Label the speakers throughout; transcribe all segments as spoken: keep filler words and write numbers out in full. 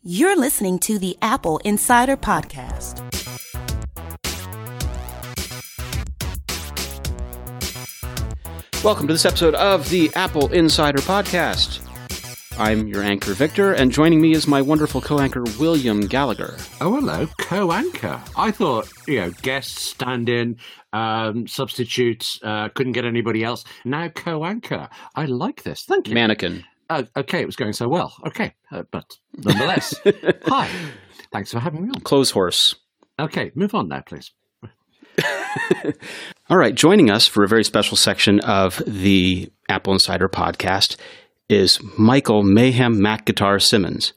Speaker 1: You're listening to the Apple Insider Podcast.
Speaker 2: Welcome to this episode of the Apple Insider Podcast. I'm your anchor, Victor, and joining me is my wonderful co-anchor, William Gallagher.
Speaker 3: Oh, hello, co-anchor. I thought, you know, guest, stand-in, um, substitutes, uh, couldn't get anybody else. Now co-anchor. I like this. Thank you.
Speaker 2: Mannequin.
Speaker 3: Uh, okay, it was going so well. Okay, uh, but nonetheless, hi. Thanks for having me on.
Speaker 2: Clothes horse.
Speaker 3: Okay, move on now, please.
Speaker 2: All right, joining us for a very special section of the Apple Insider Podcast is Michael Mayhem Mac Guitar Simmons.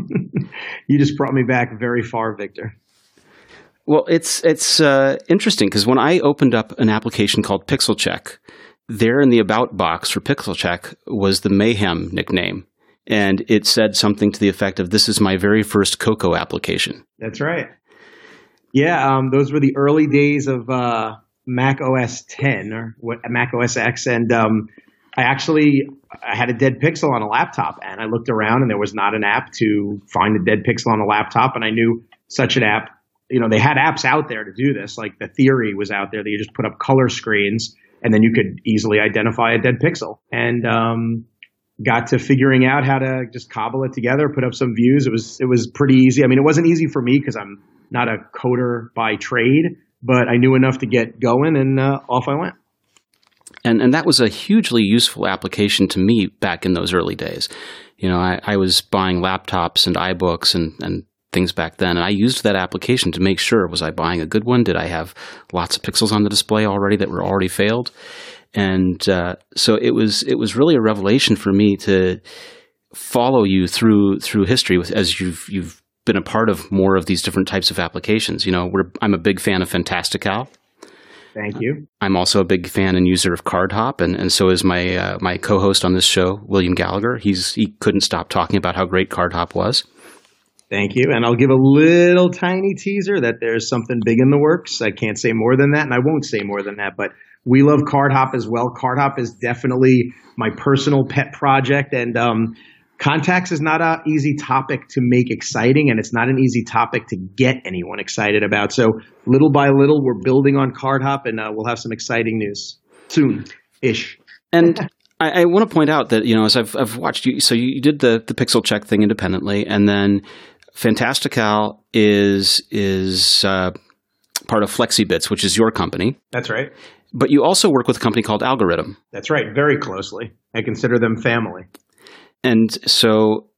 Speaker 4: You just brought me back very far, Victor.
Speaker 2: Well, it's it's uh, interesting because when I opened up an application called Pixel Check, there in the About box for Pixel Check was the Mayhem nickname. And it said something to the effect of, this is my very first Cocoa application.
Speaker 4: That's right. Yeah, um, those were the early days of uh, Mac O S ten or what, Mac O S X. And um, I actually I had a dead pixel on a laptop. And I looked around and there was not an app to find a dead pixel on a laptop. And I knew such an app, you know, they had apps out there to do this. Like the Theory was out there that you just put up color screens and then you could easily identify a dead pixel. And um, got to figuring out how to just cobble it together, put up some views. It was it was pretty easy. I mean, it wasn't easy for me because I'm not a coder by trade, but I knew enough to get going, and uh, off I went.
Speaker 2: And and that was a hugely useful application to me back in those early days. You know, I, I was buying laptops and iBooks and, and things back then, and I used that application to make sure, was I buying a good one? Did I have lots of pixels on the display already that were already failed? And uh, so it was it was really a revelation for me to follow you through through history with, as you've you've been a part of more of these different types of applications. You know, we're, I'm a big fan of Fantastical.
Speaker 4: Thank you.
Speaker 2: I'm also a big fan and user of CardHop, and, and so is my uh, my co-host on this show, William Gallagher. He's he couldn't stop talking about how great CardHop was.
Speaker 4: Thank you. And I'll give a little tiny teaser that there's something big in the works. I can't say more than that, and I won't say more than that, but we love CardHop as well. CardHop is definitely my personal pet project, and um, contacts is not an easy topic to make exciting, and it's not an easy topic to get anyone excited about. So little by little, we're building on CardHop, and uh, we'll have some exciting news soon-ish.
Speaker 2: And I, I want to point out that, you know, as I've I've watched you, so you did the the Pixel Check thing independently, and then Fantastical is is uh, part of FlexiBits, which is your company.
Speaker 4: That's right.
Speaker 2: But you also work with a company called Algorithm.
Speaker 4: That's right. Very closely. I consider them family.
Speaker 2: And so,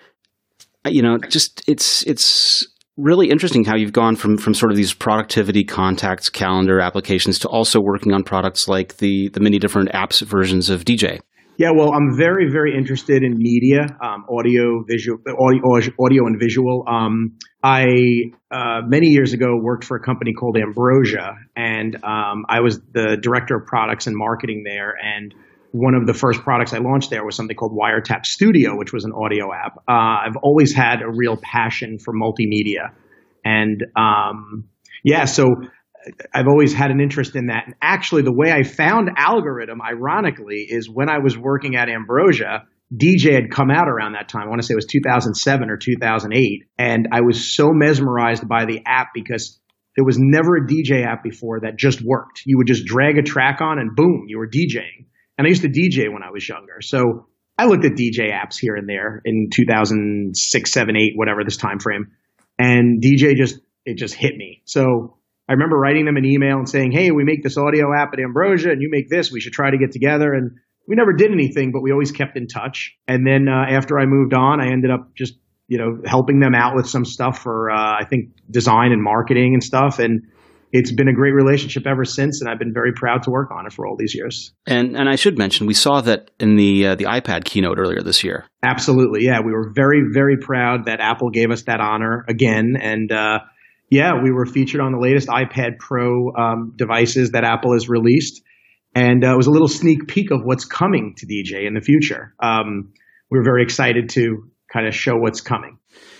Speaker 2: you know, just it's it's really interesting how you've gone from from sort of these productivity, contacts, calendar applications to also working on products like the the many different apps versions of D J.
Speaker 4: Yeah, well, I'm very, very interested in media, um, audio, visual, audio, audio and visual. Um, I uh, many years ago worked for a company called Ambrosia, and um, I was the director of products and marketing there. And one of the first products I launched there was something called Wiretap Studio, which was an audio app. Uh, I've always had a real passion for multimedia, and um, yeah, so I've always had an interest in that. And actually, the way I found Algorithm, ironically, is when I was working at Ambrosia, D J had come out around that time. I want to say it was two thousand seven or two thousand eight. And I was so mesmerized by the app because there was never a D J app before that just worked. You would just drag a track on and boom, you were DJing. And I used to D J when I was younger. So I looked at D J apps here and there in two thousand six, seven, eight, whatever this time frame. And D J just, it just hit me. So I remember writing them an email and saying, hey, we make this audio app at Ambrosia and you make this, we should try to get together. And we never did anything, but we always kept in touch. And then uh, after I moved on, I ended up just, you know, helping them out with some stuff for, uh, I think, design and marketing and stuff. And it's been a great relationship ever since. And I've been very proud to work on it for all these years.
Speaker 2: And and I should mention, we saw that in the uh, the iPad keynote earlier this year.
Speaker 4: Absolutely. Yeah, we were very, very proud that Apple gave us that honor again. And uh yeah, we were featured on the latest iPad Pro um, devices that Apple has released. And uh, it was a little sneak peek of what's coming to D J in the future. Um, we were very excited to kind of show what's coming.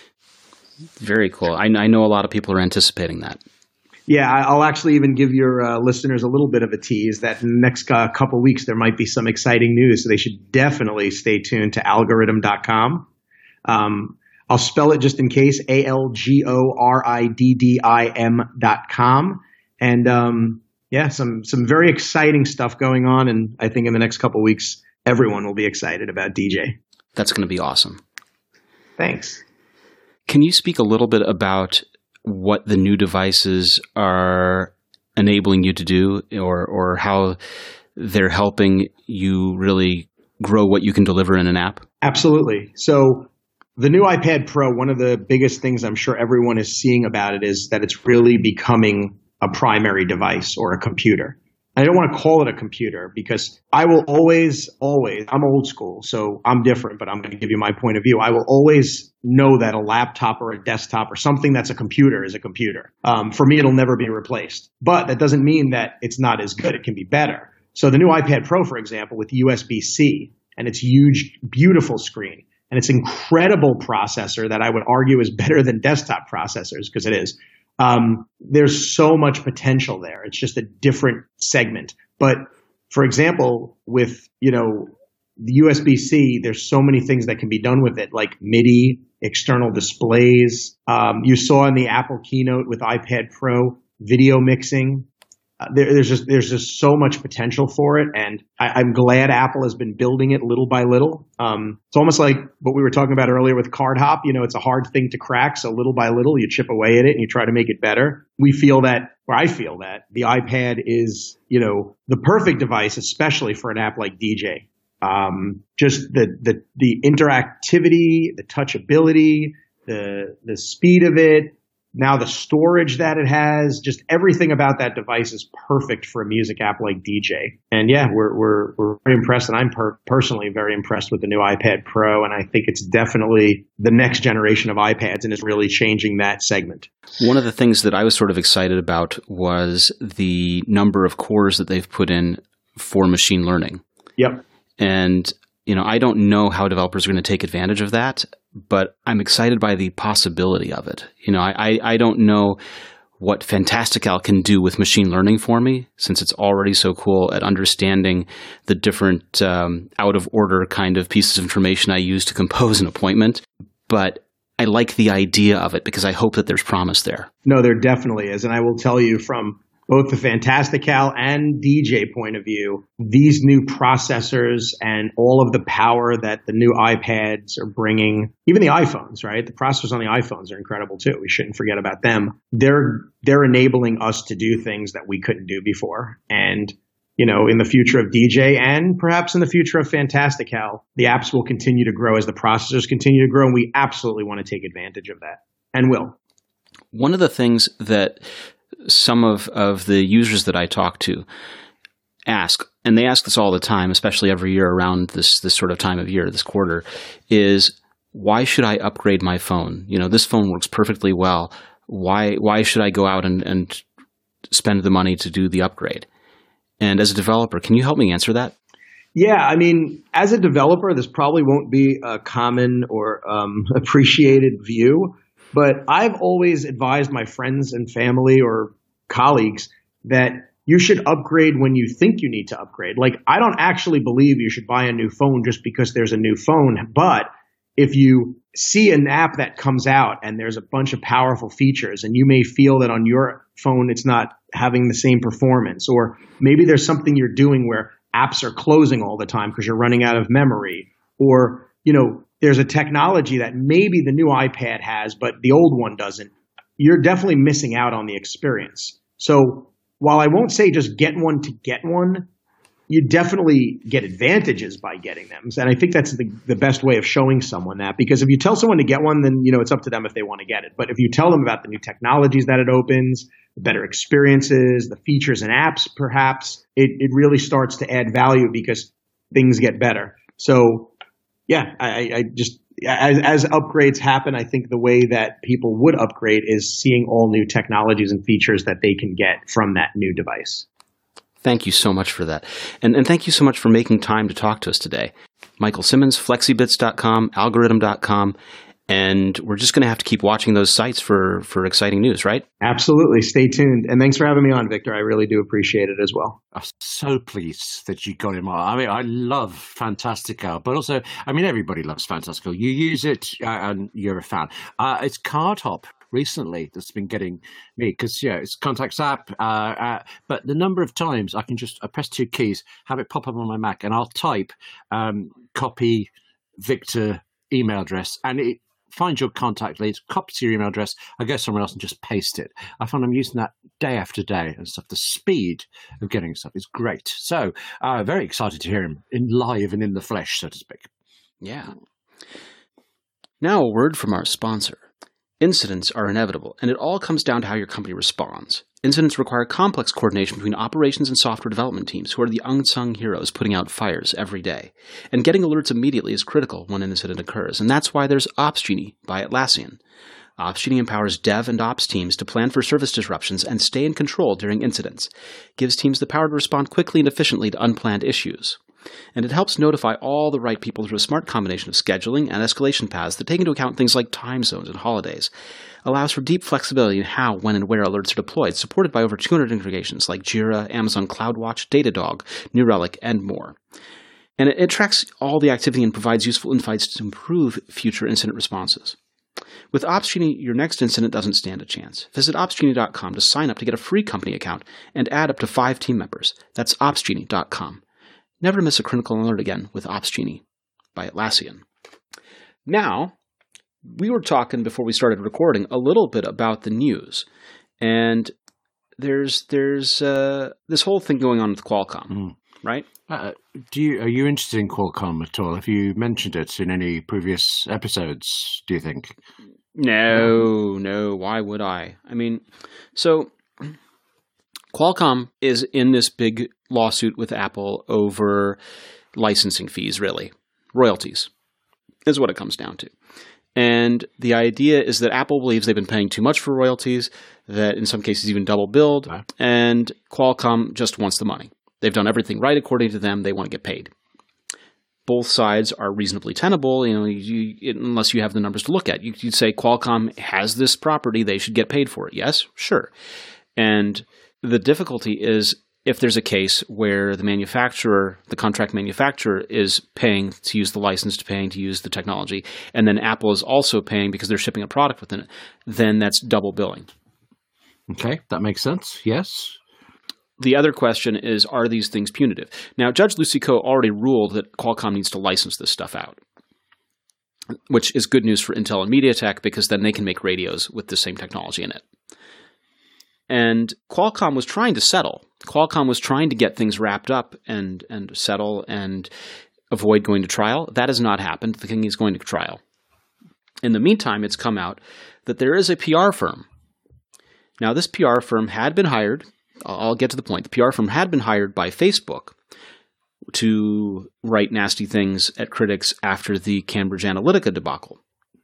Speaker 2: Very cool. I, I know a lot of people are anticipating that.
Speaker 4: Yeah, I'll actually even give your uh, listeners a little bit of a tease that in the next uh, couple of weeks there might be some exciting news. So they should definitely stay tuned to algorithm dot com. Um, I'll spell it just in case, A L G O R I D D I M dot com. And um, yeah, some some very exciting stuff going on. And I think in the next couple of weeks, everyone will be excited about D J.
Speaker 2: That's going to be awesome.
Speaker 4: Thanks.
Speaker 2: Can you speak a little bit about what the new devices are enabling you to do, or or how they're helping you really grow what you can deliver in an app?
Speaker 4: Absolutely. So the new iPad Pro, one of the biggest things I'm sure everyone is seeing about it is that it's really becoming a primary device or a computer. I don't want to call it a computer because I will always, always, I'm old school, so I'm different, but I'm going to give you my point of view. I will always know that a laptop or a desktop or something that's a computer is a computer. Um, for me, it'll never be replaced. But that doesn't mean that it's not as good. It can be better. So the new iPad Pro, for example, with U S B C and its huge, beautiful screen and its incredible processor that I would argue is better than desktop processors, because it is. Um, there's so much potential there. It's just a different segment. But for example, with, you know, the U S B C, there's so many things that can be done with it, like MIDI, external displays. Um, you saw in the Apple keynote with iPad Pro, video mixing. Uh, there, there's just there's just so much potential for it, and I, I'm glad Apple has been building it little by little. Um, it's almost like what we were talking about earlier with Card Hop. You know, it's a hard thing to crack, so little by little you chip away at it and you try to make it better. We feel that, or I feel that, the iPad is, you know, the perfect device, especially for an app like D J. Um, just the the the interactivity, the touchability, the the speed of it. Now the storage that it has, just everything about that device is perfect for a music app like D J. And yeah, we're we're we're very impressed, and I'm per- personally very impressed with the new iPad Pro, and I think it's definitely the next generation of iPads, and is really changing that segment.
Speaker 2: One of the things that I was sort of excited about was the number of cores that they've put in for machine learning.
Speaker 4: Yep. And
Speaker 2: you know, I don't know how developers are going to take advantage of that, but I'm excited by the possibility of it. You know, I, I don't know what Fantastical can do with machine learning for me, since it's already so cool at understanding the different um, out-of-order kind of pieces of information I use to compose an appointment. But I like the idea of it because I hope that there's promise there.
Speaker 4: No, there definitely is. And I will tell you, from both the Fantastical and D J point of view, these new processors and all of the power that the new iPads are bringing, even the iPhones, right? The processors on the iPhones are incredible too. We shouldn't forget about them. They're they're enabling us to do things that we couldn't do before. And, you know, in the future of D J and perhaps in the future of Fantastical, the apps will continue to grow as the processors continue to grow. And we absolutely want to take advantage of that, and will.
Speaker 2: One of the things that some of, of the users that I talk to ask, and they ask this all the time, especially every year around this this sort of time of year, this quarter, is why should I upgrade my phone? You know, this phone works perfectly well. Why why should I go out and, and spend the money to do the upgrade? And as a developer, can you help me answer that?
Speaker 4: Yeah, I mean, as a developer, this probably won't be a common or um, appreciated view. But I've always advised my friends and family or colleagues that you should upgrade when you think you need to upgrade. Like, I don't actually believe you should buy a new phone just because there's a new phone. But if you see an app that comes out and there's a bunch of powerful features, and you may feel that on your phone it's not having the same performance, or maybe there's something you're doing where apps are closing all the time because you're running out of memory, or, you know, there's a technology that maybe the new iPad has, but the old one doesn't, you're definitely missing out on the experience. So while I won't say just get one to get one, you definitely get advantages by getting them. And I think that's the, the best way of showing someone that, because if you tell someone to get one, then, you know, it's up to them if they want to get it. But if you tell them about the new technologies that it opens, the better experiences, the features and apps, perhaps, it, it really starts to add value because things get better. So yeah, I, I just, as, as upgrades happen, I think the way that people would upgrade is seeing all new technologies and features that they can get from that new device.
Speaker 2: Thank you so much for that. And, and thank you so much for making time to talk to us today. Michael Simmons, Flexibits dot com, Algorithm dot com, And we're just going to have to keep watching those sites for, for exciting news, right?
Speaker 4: Absolutely. Stay tuned. And thanks for having me on, Victor. I really do appreciate it as well.
Speaker 3: I'm so pleased that you got him on. I mean, I love Fantastical, but also, I mean, everybody loves Fantastical. You use it uh, and you're a fan. Uh, it's CardHop recently that's been getting me because, yeah, it's Contacts app. Uh, uh, but the number of times I can just I press two keys, have it pop up on my Mac, and I'll type um, copy Victor email address, and it find your contact leads, copy to your email address, I go somewhere else and just paste it. I find I'm using that day after day and stuff. The speed of getting stuff is great. So uh, very excited to hear him in live and in the flesh, so to speak.
Speaker 2: Yeah. Now a word from our sponsor. Incidents are inevitable, and it all comes down to how your company responds. Incidents require complex coordination between operations and software development teams, who are the unsung heroes putting out fires every day. And getting alerts immediately is critical when an incident occurs, and that's why there's OpsGenie by Atlassian. OpsGenie empowers dev and ops teams to plan for service disruptions and stay in control during incidents. It gives teams the power to respond quickly and efficiently to unplanned issues. And it helps notify all the right people through a smart combination of scheduling and escalation paths that take into account things like time zones and holidays. Allows for deep flexibility in how, when, and where alerts are deployed, supported by over two hundred integrations like Jira, Amazon CloudWatch, Datadog, New Relic, and more. And it, it tracks all the activity and provides useful insights to improve future incident responses. With OpsGenie, your next incident doesn't stand a chance. Visit opsgenie dot com to sign up to get a free company account and add up to five team members. That's opsgenie dot com. Never miss a critical alert again with OpsGenie by Atlassian. Now, we were talking before we started recording a little bit about the news, and there's there's uh, this whole thing going on with Qualcomm, mm. right?
Speaker 3: Uh, do you are you interested in Qualcomm at all? Have you mentioned it in any previous episodes? Do you think?
Speaker 2: No, no. Why would I? I mean, so Qualcomm is in this big lawsuit with Apple over licensing fees, really. Royalties is what it comes down to. And the idea is that Apple believes they've been paying too much for royalties, that in some cases even double billed, wow. and Qualcomm just wants the money. They've done everything right according to them. They want to get paid. Both sides are reasonably tenable, you know, you, unless you have the numbers to look at. You, you'd say Qualcomm has this property, they should get paid for it. Yes, sure. And the difficulty is if there's a case where the manufacturer, the contract manufacturer, is paying to use the license, to paying to use the technology, and then Apple is also paying because they're shipping a product within it, then that's double billing.
Speaker 3: Okay, that makes sense. Yes.
Speaker 2: The other question is, are these things punitive? Now, Judge Lucy Koh already ruled that Qualcomm needs to license this stuff out, which is good news for Intel and MediaTek because then they can make radios with the same technology in it. And Qualcomm was trying to settle. Qualcomm was trying to get things wrapped up and, and settle and avoid going to trial. That has not happened. The thing is going to trial. In the meantime, it's come out that there is a P R firm. Now, this P R firm had been hired. I'll get to the point. The P R firm had been hired by Facebook to write nasty things at critics after the Cambridge Analytica debacle.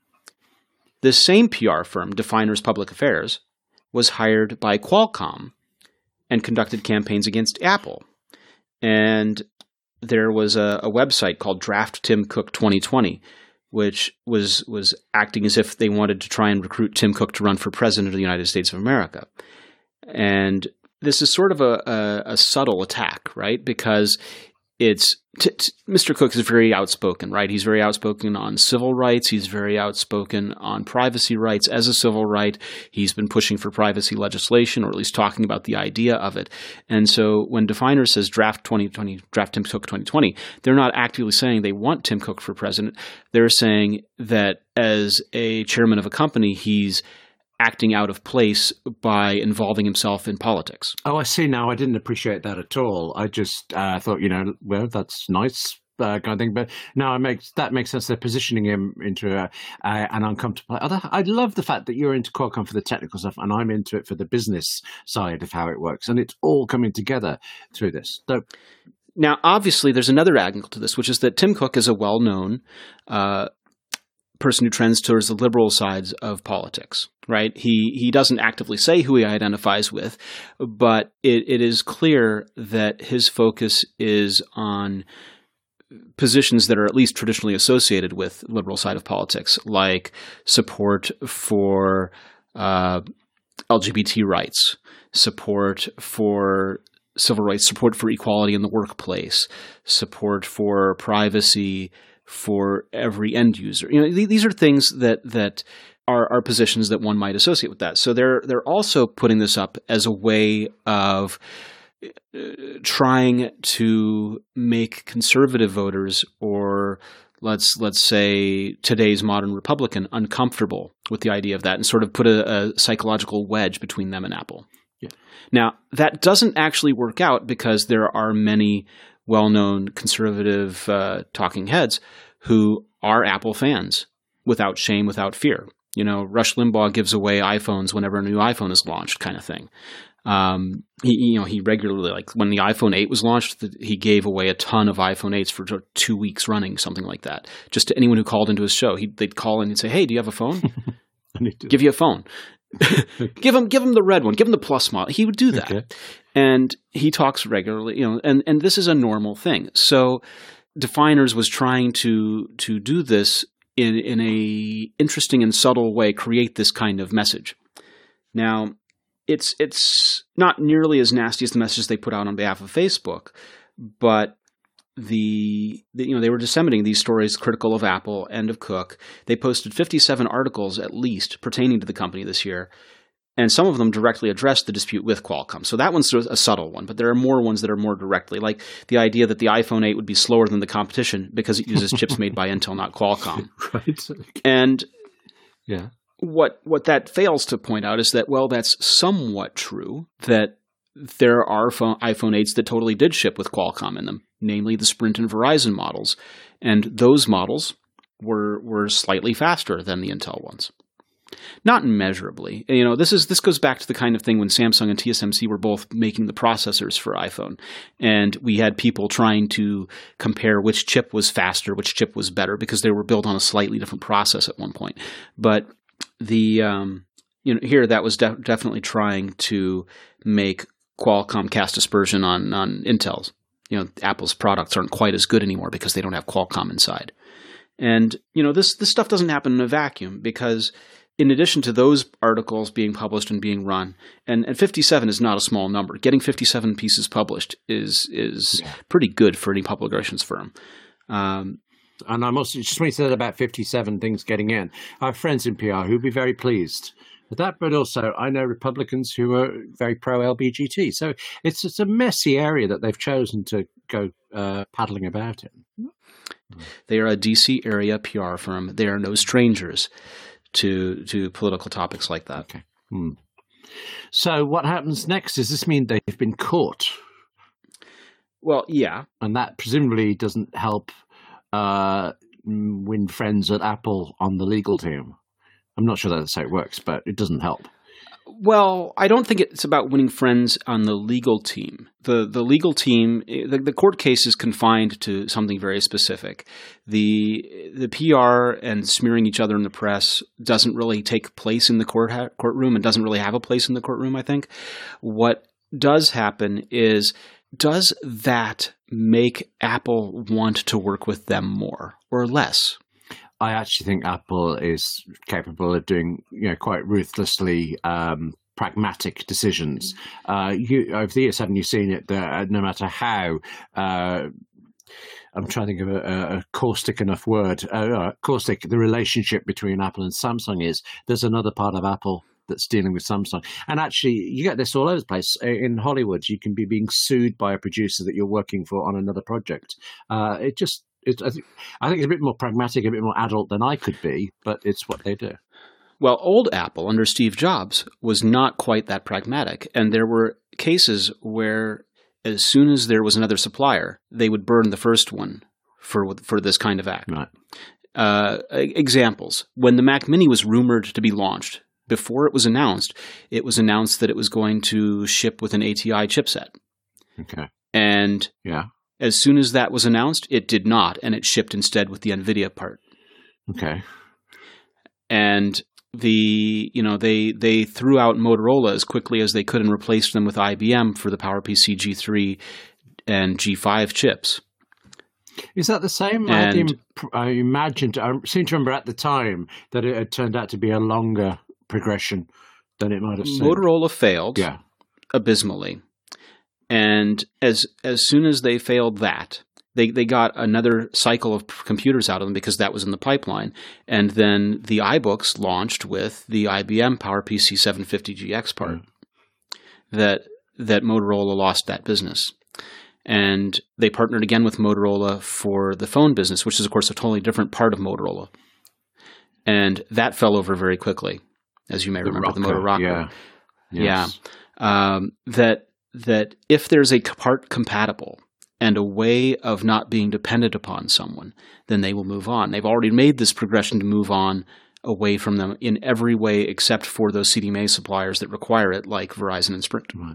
Speaker 2: This same P R firm, Definers Public Affairs, was hired by Qualcomm and conducted campaigns against Apple. And there was a, a website called Draft Tim Cook twenty twenty, which was was acting as if they wanted to try and recruit Tim Cook to run for president of the United States of America. And this is sort of a, a, a subtle attack, right? Because it's t- t- Mister Cook is very outspoken, right? He's very outspoken on civil rights. He's very outspoken on privacy rights as a civil right. He's been pushing for privacy legislation, or at least talking about the idea of it. And so when Definer says draft twenty twenty, draft Tim Cook twenty twenty, they're not actively saying they want Tim Cook for president. They're saying that as a chairman of a company, he's acting out of place by involving himself in politics.
Speaker 3: Oh, I see now. I didn't appreciate that at all. I just uh, thought, you know, well, that's nice uh, kind of thing. But now it makes that makes sense. They're positioning him into a, uh, an uncomfortable. I love the fact that you're into Qualcomm for the technical stuff, and I'm into it for the business side of how it works, and it's all coming together through this. So,
Speaker 2: now, obviously, there's another angle to this, which is that Tim Cook is a well-known uh, person who trends towards the liberal sides of politics, right? He he doesn't actively say who he identifies with, but it, it is clear that his focus is on positions that are at least traditionally associated with liberal side of politics, like support for uh, L G B T rights, support for civil rights, support for equality in the workplace, support for privacy for every end user. You know, th- these are things that that are, are positions that one might associate with that. So they're they're also putting this up as a way of uh, trying to make conservative voters, or let's let's say today's modern Republican, uncomfortable with the idea of that, and sort of put a, a psychological wedge between them and Apple.
Speaker 3: Yeah.
Speaker 2: Now, that doesn't actually work out because there are many well-known conservative uh, talking heads who are Apple fans without shame, without fear. You know, Rush Limbaugh gives away iPhones whenever a new iPhone is launched, kind of thing. Um, he, you know, he regularly, like when the iPhone eight was launched, he gave away a ton of iPhone eights for two weeks running, something like that. Just to anyone who called into his show, he'd, they'd call in and say, "Hey, do you have a phone? Give you a phone." give him, give him the red one. Give him the Plus model. He would do that, okay. And he talks regularly. You know, and and this is a normal thing. So, Definers was trying to to do this in in a interesting and subtle way, create this kind of message. Now, it's it's not nearly as nasty as the message they put out on behalf of Facebook, but The, the you know they were disseminating these stories critical of Apple and of Cook. They posted fifty-seven articles at least pertaining to the company this year, and some of them directly addressed the dispute with Qualcomm. So that one's a subtle one, but there are more ones that are more directly, like the idea that the iPhone eight would be slower than the competition because it uses chips made by Intel, not Qualcomm.
Speaker 3: Right.
Speaker 2: And
Speaker 3: yeah,
Speaker 2: what what that fails to point out is that, well, that's somewhat true, that there are phone, iPhone eights that totally did ship with Qualcomm in them, namely the Sprint and Verizon models. And those models were were slightly faster than the Intel ones. Not immeasurably. You know, this is this goes back to the kind of thing when Samsung and T S M C were both making the processors for iPhone. And we had people trying to compare which chip was faster, which chip was better, because they were built on a slightly different process at one point. But the um, you know, here that was de- definitely trying to make Qualcomm cast aspersion on, on Intel's. You know, Apple's products aren't quite as good anymore because they don't have Qualcomm inside. And, you know, this, this stuff doesn't happen in a vacuum, because in addition to those articles being published and being run, and, and fifty-seven is not a small number. Getting fifty-seven pieces published is is yeah. pretty good for any public relations firm. Um,
Speaker 3: and I'm also just want to say that about fifty-seven things getting in. I have friends in P R who'd be very pleased with that, but also I know Republicans who are very pro-L B G T. So it's it's a messy area that they've chosen to go uh, paddling about in.
Speaker 2: They are a D C area P R firm. They are no strangers to to political topics like that.
Speaker 3: Okay. Hmm. So what happens next? Does this mean they've been caught?
Speaker 2: Well, yeah.
Speaker 3: And that presumably doesn't help uh, win friends at Apple on the legal team. I'm not sure that's how it works, but it doesn't help.
Speaker 2: Well, I don't think it's about winning friends on the legal team. The the legal team, the, the court case is confined to something very specific. The the P R and smearing each other in the press doesn't really take place in the court ha- courtroom and doesn't really have a place in the courtroom, I think. What does happen is, does that make Apple want to work with them more or less?
Speaker 3: I actually think Apple is capable of doing, you know, quite ruthlessly um, pragmatic decisions. Uh, you, over the years, haven't you seen it? That no matter how, uh, I'm trying to think of a, a caustic enough word. Uh, caustic, the relationship between Apple and Samsung is. There's another part of Apple that's dealing with Samsung, and actually, you get this all over the place. In Hollywood, you can be being sued by a producer that you're working for on another project. Uh, it just It, I, think, I think it's a bit more pragmatic, a bit more adult than I could be, but it's what they do.
Speaker 2: Well, old Apple under Steve Jobs was not quite that pragmatic. And there were cases where as soon as there was another supplier, they would burn the first one for for this kind of act.
Speaker 3: Right.
Speaker 2: Uh, examples. When the Mac Mini was rumored to be launched, before it was announced, it was announced that it was going to ship with an A T I chipset.
Speaker 3: Okay.
Speaker 2: And
Speaker 3: yeah.
Speaker 2: As soon as that was announced, it did not, and it shipped instead with the NVIDIA part.
Speaker 3: Okay.
Speaker 2: And the you know they they threw out Motorola as quickly as they could and replaced them with I B M for the PowerPC G three and G five chips.
Speaker 3: Is that the same?
Speaker 2: And,
Speaker 3: I, imp- I imagined, I seem to remember at the time that it had turned out to be a longer progression than it might have seemed.
Speaker 2: Motorola failed
Speaker 3: yeah.
Speaker 2: abysmally. And as as soon as they failed that, they, they got another cycle of computers out of them because that was in the pipeline. And then the iBooks launched with the I B M PowerPC seven fifty G X part. Mm. That that Motorola lost that business. And they partnered again with Motorola for the phone business, which is, of course, a totally different part of Motorola. And that fell over very quickly, as you may the remember, rocker, the Moto Rocker.
Speaker 3: Yeah.
Speaker 2: Yes. yeah. Um, that that if there's a part compatible and a way of not being dependent upon someone, then they will move on. They've already made this progression to move on away from them in every way except for those C D M A suppliers that require it, like Verizon and Sprint.
Speaker 3: Right.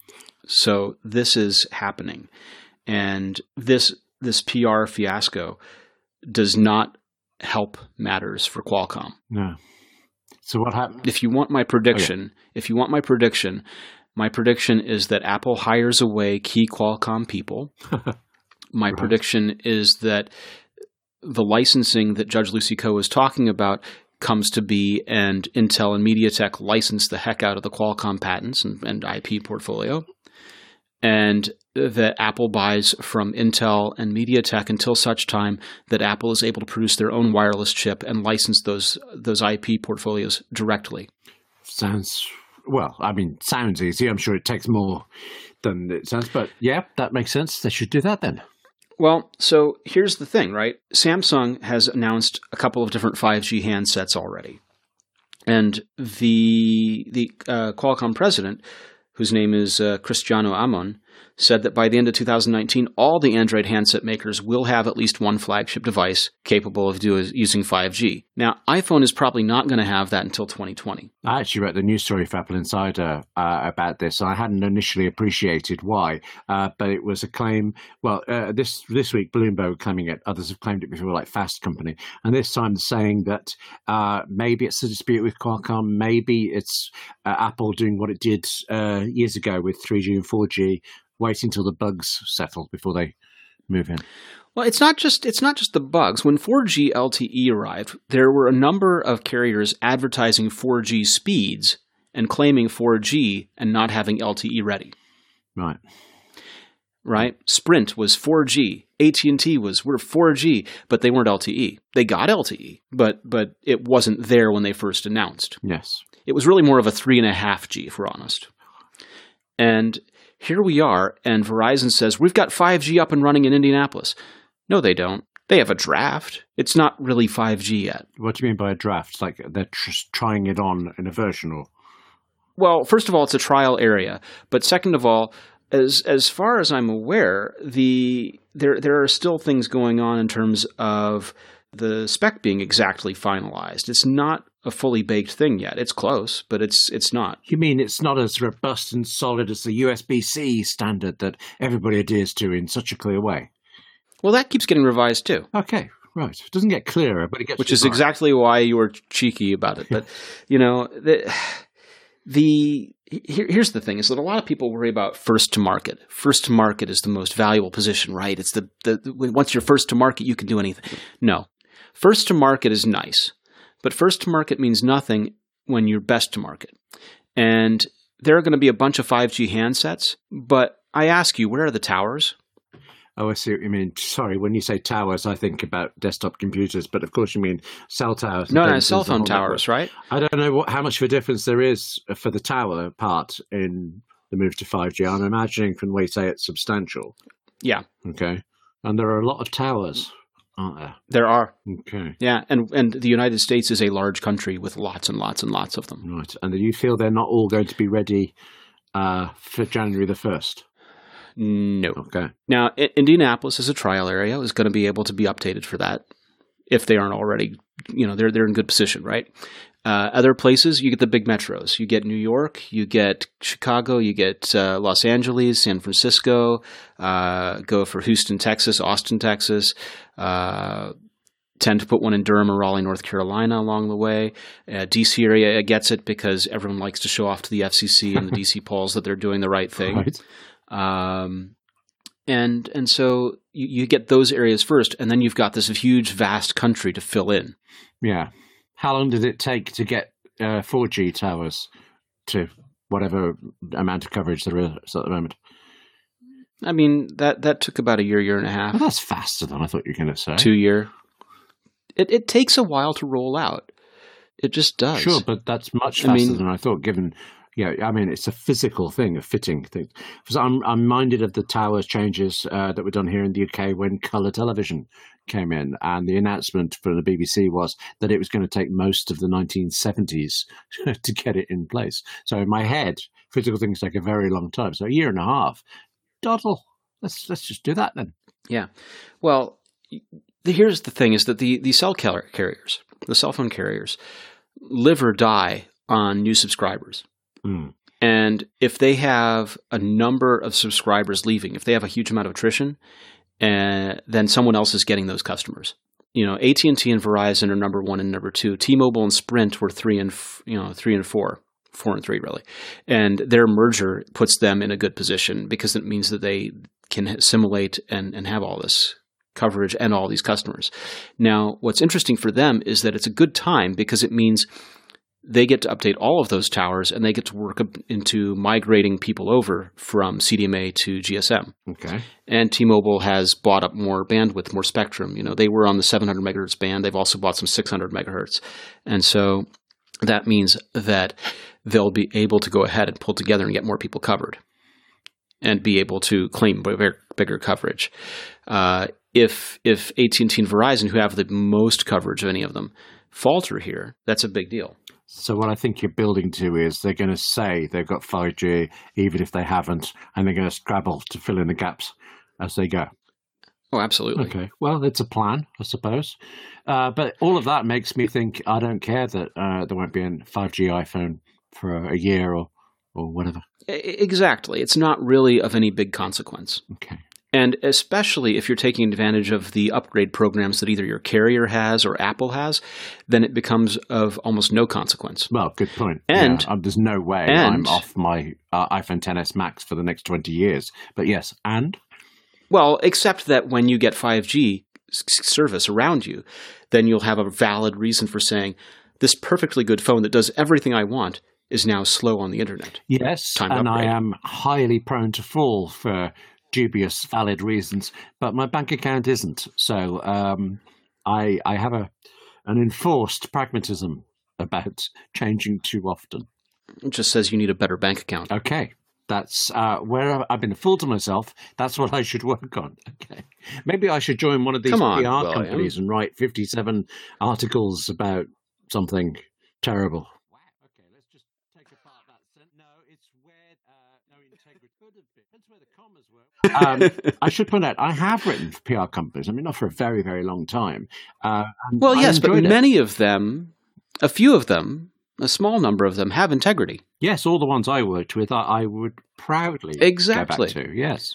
Speaker 2: So this is happening. And this this P R fiasco does not help matters for Qualcomm.
Speaker 3: No. So what happened?
Speaker 2: If you want my prediction, okay. if you want my prediction, my prediction is that Apple hires away key Qualcomm people. My right. prediction is that the licensing that Judge Lucy Koh is talking about comes to be, and Intel and MediaTek license the heck out of the Qualcomm patents and, and I P portfolio, and that Apple buys from Intel and MediaTek until such time that Apple is able to produce their own wireless chip and license those those I P portfolios directly.
Speaker 3: Sounds, well, I mean, sounds easy. I'm sure it takes more than it sounds, but yeah, that makes sense. They should do that then.
Speaker 2: Well, so here's the thing, right? Samsung has announced a couple of different five G handsets already. And the the uh, Qualcomm president, whose name is uh, Cristiano Amon, said that by the end of two thousand nineteen, all the Android handset makers will have at least one flagship device capable of do, using five G. Now, iPhone is probably not going to have that until twenty twenty.
Speaker 3: I actually read the news story for Apple Insider uh, about this. I hadn't initially appreciated why, uh, but it was a claim. Well, uh, this this week, Bloomberg claiming it. Others have claimed it before, like Fast Company. And this time saying that uh, maybe it's a dispute with Qualcomm, maybe it's uh, Apple doing what it did uh, years ago with three G and four G, waiting until the bugs settle before they move in.
Speaker 2: Well, it's not just it's not just the bugs. When four G L T E arrived, there were a number of carriers advertising four G speeds and claiming four G and not having L T E ready.
Speaker 3: Right.
Speaker 2: Right? Sprint was four G. A T and T was we're four G, but they weren't L T E. They got L T E, but but it wasn't there when they first announced.
Speaker 3: Yes.
Speaker 2: It was really more of a three and a half G, if we're honest. And here we are, and Verizon says, we've got five G up and running in Indianapolis. No, they don't. They have a draft. It's not really five G yet.
Speaker 3: What do you mean by a draft? Like they're tr- trying it on in a version? Or?
Speaker 2: Well, first of all, it's a trial area. But second of all, as as far as I'm aware, the there there are still things going on in terms of the spec being exactly finalized. It's not a fully baked thing yet. It's close, but it's it's not.
Speaker 3: You mean it's not as robust and solid as the U S B C standard that everybody adheres to in such a clear way?
Speaker 2: Well, that keeps getting revised too.
Speaker 3: Okay, right. It doesn't get clearer, but it gets
Speaker 2: Which is exactly why you were cheeky about it. But, you know, the, the here, here's the thing, is that a lot of people worry about first to market. First to market is the most valuable position, right? It's the, the, the once you're first to market, you can do anything. No. First to market is nice. But first to market means nothing when you're best to market. And there are going to be a bunch of five G handsets, but I ask you, where are the towers?
Speaker 3: Oh, I see what you mean. Sorry, when you say towers, I think about desktop computers, but of course you mean cell towers.
Speaker 2: No, no, cell phone towers, right?
Speaker 3: I don't know what, how much of a difference there is for the tower part in the move to five G. I'm imagining from the way you say it's substantial.
Speaker 2: Yeah.
Speaker 3: Okay. And there are a lot of towers, aren't there?
Speaker 2: There are.
Speaker 3: Okay.
Speaker 2: Yeah, and, and the United States is a large country with lots and lots and lots of them.
Speaker 3: Right. And do you feel they're not all going to be ready uh, for January the first?
Speaker 2: No.
Speaker 3: Okay.
Speaker 2: Now, I- Indianapolis is a trial area. Is going to be able to be updated for that if they aren't already. You know, they're they're in good position, right? Uh, other places, you get the big metros. You get New York, you get Chicago, you get uh, Los Angeles, San Francisco. Uh, go for Houston, Texas, Austin, Texas. Uh, tend to put one in Durham or Raleigh, North Carolina along the way. Uh, D C area gets it because everyone likes to show off to the F C C and the D C polls that they're doing the right thing.
Speaker 3: Right.
Speaker 2: Um, And and so you, you get those areas first, and then you've got this huge, vast country to fill in.
Speaker 3: Yeah. How long did it take to get uh, four G towers to whatever amount of coverage there is at the moment?
Speaker 2: I mean, that, that took about a year, year and a half.
Speaker 3: Well, that's faster than I thought you were going to say.
Speaker 2: Two year. It it takes a while to roll out. It just does.
Speaker 3: Sure, but that's much faster I mean, than I thought, given, yeah, I mean, it's a physical thing, a fitting thing. Because I'm, I'm minded of the towers changes uh, that were done here in the U K when colour television came in. And the announcement from the B B C was that it was going to take most of the nineteen seventies to get it in place. So in my head, physical things take a very long time. So a year and a half. Doddle. Let's let's just do that then.
Speaker 2: Yeah. Well, the, here's the thing: is that the the cell carriers, the cell phone carriers, live or die on new subscribers.
Speaker 3: Mm.
Speaker 2: And if they have a number of subscribers leaving, if they have a huge amount of attrition, uh, then someone else is getting those customers. You know, A T and T and Verizon are number one and number two. T-Mobile and Sprint were three and f- you know three and four. Four and three, really. And their merger puts them in a good position because it means that they can assimilate and, and have all this coverage and all these customers. Now, what's interesting for them is that it's a good time because it means they get to update all of those towers and they get to work up into migrating people over from C D M A to G S M.
Speaker 3: Okay.
Speaker 2: And T-Mobile has bought up more bandwidth, more spectrum. You know, they were on the seven hundred megahertz band. They've also bought some six hundred megahertz. And so that means that they'll be able to go ahead and pull together and get more people covered and be able to claim bigger, bigger coverage. Uh, if if A T and T and Verizon, who have the most coverage of any of them, falter here, that's a big deal.
Speaker 3: So what I think you're building to is they're going to say they've got five G, even if they haven't, and they're going to scrabble to fill in the gaps as they go.
Speaker 2: Oh, absolutely.
Speaker 3: Okay. Well, it's a plan, I suppose. Uh, but all of that makes me think I don't care that uh, there won't be a five G iPhone for a year or, or whatever.
Speaker 2: Exactly. It's not really of any big consequence.
Speaker 3: Okay.
Speaker 2: And especially if you're taking advantage of the upgrade programs that either your carrier has or Apple has, then it becomes of almost no consequence.
Speaker 3: Well, good point.
Speaker 2: And
Speaker 3: yeah, um, there's no way
Speaker 2: and,
Speaker 3: I'm off my uh, iPhone X S Max for the next twenty years. But yes, and?
Speaker 2: Well, except that when you get five G service around you, then you'll have a valid reason for saying, this perfectly good phone that does everything I want is now slow on the internet.
Speaker 3: Yes,
Speaker 2: Time
Speaker 3: and
Speaker 2: upgrade.
Speaker 3: I am highly prone to fall for dubious, valid reasons, but my bank account isn't. So um, I, I have a an enforced pragmatism about changing too often.
Speaker 2: It just says you need a better bank account.
Speaker 3: Okay. That's uh, where I've been a fool to myself. That's what I should work on. Okay, maybe I should join one of these
Speaker 2: Come on,
Speaker 3: P R
Speaker 2: William.
Speaker 3: companies and write fifty-seven articles about something terrible. Wow. Okay, let's just take apart that sentence. No, it's where uh, no integrity could have been. That's where the commas were. um, I should point out I have written for P R companies. I mean, not for a very, very long time. Uh, and
Speaker 2: Well,
Speaker 3: I
Speaker 2: yes, but
Speaker 3: enjoyed it.
Speaker 2: many of them, a few of them, a small number of them have integrity.
Speaker 3: Yes, all the ones I worked with, I, I would proudly
Speaker 2: Exactly.
Speaker 3: go back to. Yes.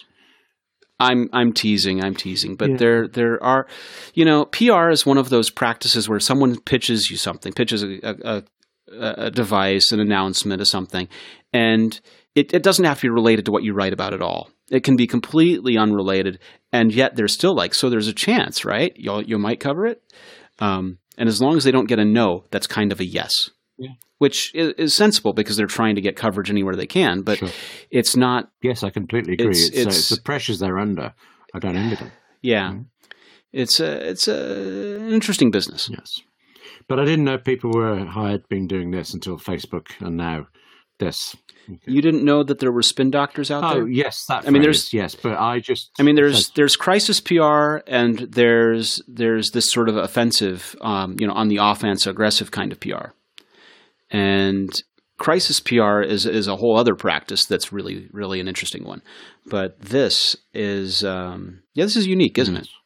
Speaker 2: I'm I'm teasing, I'm teasing, but
Speaker 3: Yeah.
Speaker 2: there there are, you know, P R is one of those practices where someone pitches you something, pitches a a, a, a device, an announcement, or something, and it, it doesn't have to be related to what you write about at all. It can be completely unrelated, and yet they're still like, so there's a chance, right? You you might cover it, um, and as long as they don't get a no, that's kind of a yes.
Speaker 3: Yeah.
Speaker 2: Which is, is sensible because they're trying to get coverage anywhere they can, but
Speaker 3: Sure.
Speaker 2: it's not.
Speaker 3: Yes, I completely agree.
Speaker 2: It's-
Speaker 3: It's, uh,
Speaker 2: it's-
Speaker 3: it's the pressures they're under. I don't envy them.
Speaker 2: Yeah,
Speaker 3: Mhm.
Speaker 2: it's a it's a an interesting business.
Speaker 3: Yes. But I didn't know people were hired being doing this until Facebook and now this.
Speaker 2: You didn't know that there were spin doctors out
Speaker 3: Oh,
Speaker 2: there?
Speaker 3: yes, that
Speaker 2: I mean,
Speaker 3: phrase,
Speaker 2: there's-
Speaker 3: yes, but I just...
Speaker 2: I mean, there's
Speaker 3: said-
Speaker 2: there's crisis P R and there's there's this sort of offensive, um, you know, on the offense, aggressive kind of P R. And crisis P R is is a whole other practice that's really really an interesting one. But this is um, yeah, this is unique, isn't it?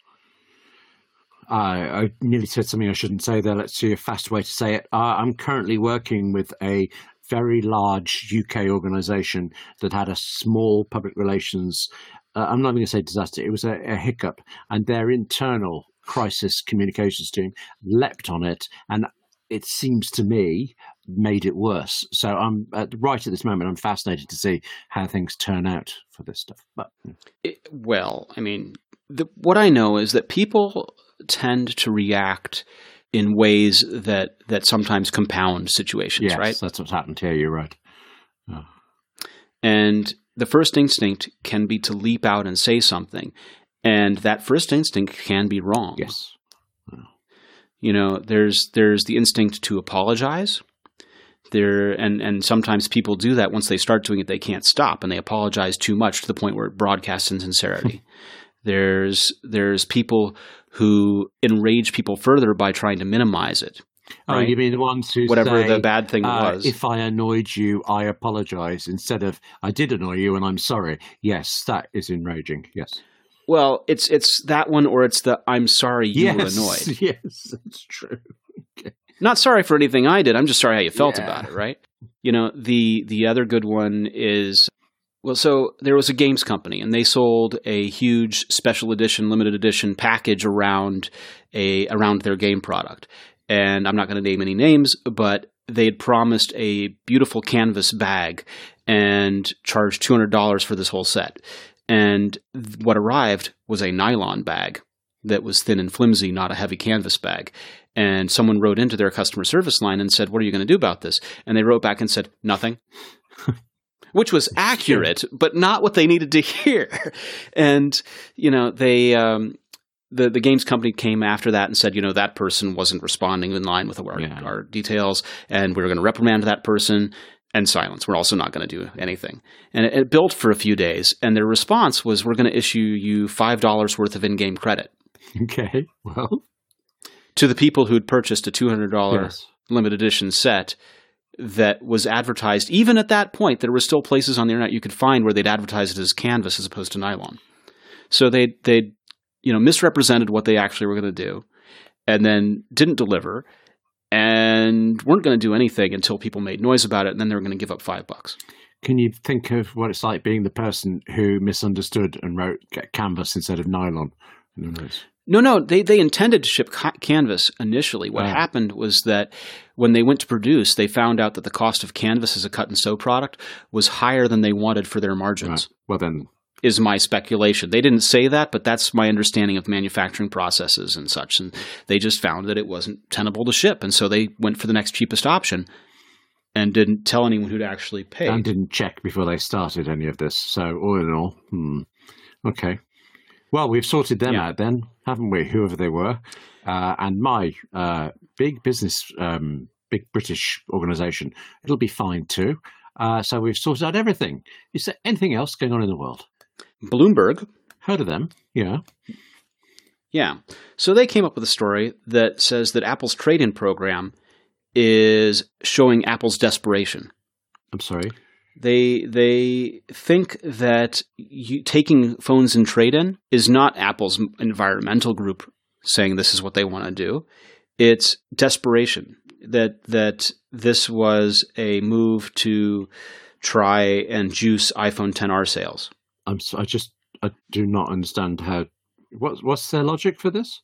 Speaker 3: I, I nearly said something I shouldn't say there. Let's see a fast way to say it. Uh, I'm currently working with a very large U K organisation that had a small public relations, uh, I'm not going to say disaster, it was a, a hiccup, and their internal crisis communications team leapt on it and it seems to me, made it worse. So I'm uh, right at this moment, I'm fascinated to see how things turn out for this stuff. But
Speaker 2: it, well, I mean, the, what I know is that people tend to react in ways that that sometimes compound situations,
Speaker 3: yes,
Speaker 2: right?
Speaker 3: That's what's happened here. You're right. Oh.
Speaker 2: And the first instinct can be to leap out and say something, and that first instinct can be wrong.
Speaker 3: Yes.
Speaker 2: You know, there's there's the instinct to apologize. There and, and sometimes people do that. Once they start doing it, they can't stop, and they apologize too much to the point where it broadcasts insincerity. there's there's people who enrage people further by trying to minimize it.
Speaker 3: Oh,
Speaker 2: right?
Speaker 3: you mean the ones who
Speaker 2: whatever
Speaker 3: say,
Speaker 2: the bad thing
Speaker 3: uh,
Speaker 2: was?
Speaker 3: If I annoyed you, I apologize, instead of I did annoy you and I'm sorry. Yes, that is enraging. Yes.
Speaker 2: Well, it's it's that one, or it's the I'm sorry you
Speaker 3: yes,
Speaker 2: were annoyed.
Speaker 3: Yes, that's true. Okay.
Speaker 2: Not sorry for anything I did. I'm just sorry how you felt
Speaker 3: Yeah.
Speaker 2: about it, right? You know, the the other good one is, well, so there was a games company, and they sold a huge special edition, limited edition package around a around their game product. And I'm not going to name any names, but they had promised a beautiful canvas bag and charged two hundred dollars for this whole set. And what arrived was a nylon bag that was thin and flimsy, not a heavy canvas bag. And someone wrote into their customer service line and said, "What are you going to do about this?" And they wrote back and said, "Nothing." Which was accurate, but not what they needed to hear. And, you know, they um, the, the games company came after that and said, you know, that person wasn't responding in line with our,
Speaker 3: Yeah.
Speaker 2: our details, and we were going to reprimand that person. And silence. We're also not going to do anything. And it, it built for a few days. And their response was, we're going to issue you five dollars worth of in-game credit.
Speaker 3: Okay, well.
Speaker 2: To the people who'd purchased a two hundred dollars
Speaker 3: Yes.
Speaker 2: limited edition set that was advertised. Even at that point, there were still places on the internet you could find where they'd advertise it as canvas as opposed to nylon. So they they you know misrepresented what they actually were going to do, and then didn't deliver, and weren't going to do anything until people made noise about it, and then they were going to give up five bucks.
Speaker 3: Can you think of what it's like being the person who misunderstood and wrote canvas instead of nylon? No,
Speaker 2: no, no they, they intended to ship ca- canvas initially. What
Speaker 3: Wow.
Speaker 2: happened was that when they went to produce, they found out that the cost of canvas as a cut and sew product was higher than they wanted for their margins.
Speaker 3: Right. Well, then.
Speaker 2: Is my speculation. They didn't say that, but that's my understanding of manufacturing processes and such. And they just found that it wasn't tenable to ship. And so they went for the next cheapest option and didn't tell anyone who'd actually paid.
Speaker 3: And didn't check before they started any of this. So all in all, hmm. Okay. Well, we've sorted them
Speaker 2: Yeah.
Speaker 3: out then, haven't we? Whoever they were. Uh, and my uh, big business, um, big British organisation, it'll be fine too. Uh, so we've sorted out everything. Is there anything else going on in the world?
Speaker 2: Bloomberg.
Speaker 3: Heard of them, yeah.
Speaker 2: Yeah. So they came up with a story that says that Apple's trade-in program is showing Apple's desperation.
Speaker 3: I'm sorry.
Speaker 2: They they think that you, taking phones in trade-in is not Apple's environmental group saying this is what they want to do. It's desperation. That that this was a move to try and juice iPhone X R sales.
Speaker 3: I'm. I just. I do not understand how. What, what's their logic for this?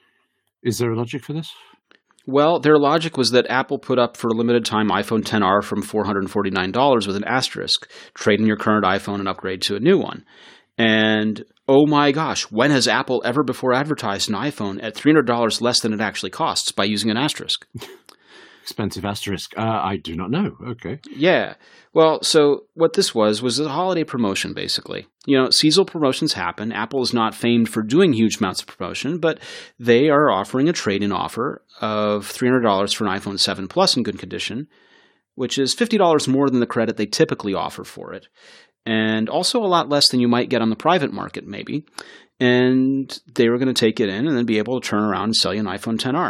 Speaker 3: Is there a logic for this?
Speaker 2: Well, their logic was that Apple put up for a limited time iPhone X R from four hundred forty-nine dollars with an asterisk. Trade in your current iPhone and upgrade to a new one. And oh my gosh, when has Apple ever before advertised an iPhone at three hundred dollars less than it actually costs by using an asterisk?
Speaker 3: Expensive asterisk. Uh, I do not know. Okay.
Speaker 2: Yeah. Well, so what this was was a holiday promotion, basically. You know, seasonal promotions happen. Apple is not famed for doing huge amounts of promotion, but they are offering a trade-in offer of three hundred dollars for an iPhone seven Plus in good condition, which is fifty dollars more than the credit they typically offer for it, and also a lot less than you might get on the private market, maybe. And they were going to take it in and then be able to turn around and sell you an iPhone X R.